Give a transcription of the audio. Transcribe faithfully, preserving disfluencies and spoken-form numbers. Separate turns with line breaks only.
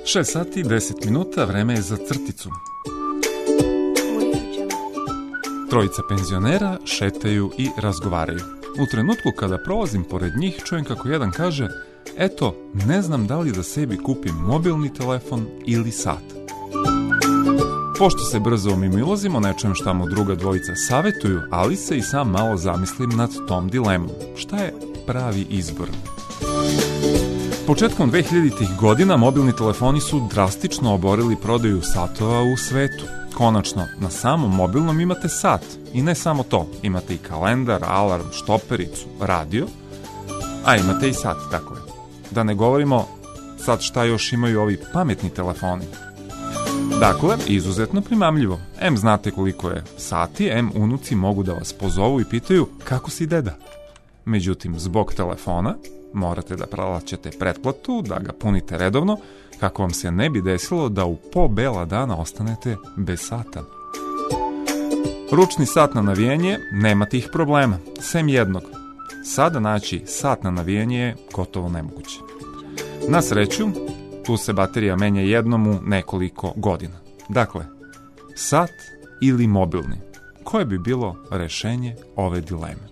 šest sati i deset minuta, vreme je za crticu. Trojica penzionera šetaju i razgovaraju. U trenutku kada prolazim pored njih, čujem kako jedan kaže: eto, ne znam da li da sebi kupim mobilni telefon ili sat. Pošto se brzo omimilazimo, ne čujem šta mu druga dvojica savetuju, ali se i sam malo zamislim nad tom dilemom. Šta je pravi izbor? Početkom dvehiljaditih godina mobilni telefoni su drastično oborili prodaju satova u svetu. Konačno, na samom mobilnom imate sat. I ne samo to, imate i kalendar, alarm, štopericu, radio, a imate i sat, dakle. Da ne govorimo sad šta još imaju ovi pametni telefoni. Dakle, izuzetno primamljivo. Em znate koliko je sati, em unuci mogu da vas pozovu i pitaju kako si deda. Međutim, zbog telefona morate da plaćate pretplatu, da ga punite redovno, kako vam se ne bi desilo da u po bela dana ostanete bez sata. Ručni sat na navijanje, nema tih problema, sem jednog. Sada naći sat na navijanje je gotovo nemoguće. Na sreću, tu se baterija menja jednom u nekoliko godina. Dakle, sat ili mobilni? Koje bi bilo rešenje ove dileme?